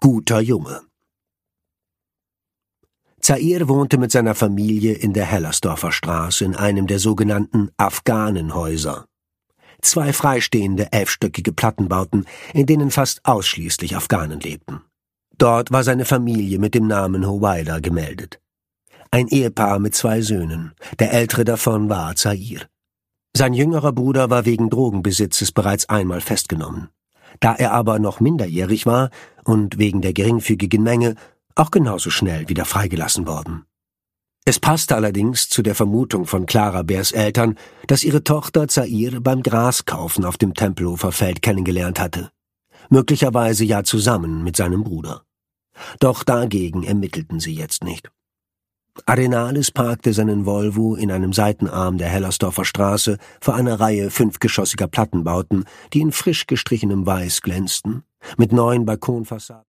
Guter Junge. Zair wohnte mit seiner Familie in der Hellersdorfer Straße in einem der sogenannten Afghanenhäuser. 2 freistehende, 11-stöckige Plattenbauten, in denen fast ausschließlich Afghanen lebten. Dort war seine Familie mit dem Namen Huwaida gemeldet. Ein Ehepaar mit 2 Söhnen, der ältere davon war Zair. Sein jüngerer Bruder war wegen Drogenbesitzes bereits einmal festgenommen. Da er aber noch minderjährig war und wegen der geringfügigen Menge auch genauso schnell wieder freigelassen worden. Es passte allerdings zu der Vermutung von Clara Beers Eltern, dass ihre Tochter Zair beim Graskaufen auf dem Tempelhofer Feld kennengelernt hatte. Möglicherweise ja zusammen mit seinem Bruder. Doch dagegen ermittelten sie jetzt nicht. Arenales parkte seinen Volvo in einem Seitenarm der Hellersdorfer Straße vor einer Reihe 5-geschossiger Plattenbauten, die in frisch gestrichenem Weiß glänzten, mit 9 Balkonfassaden.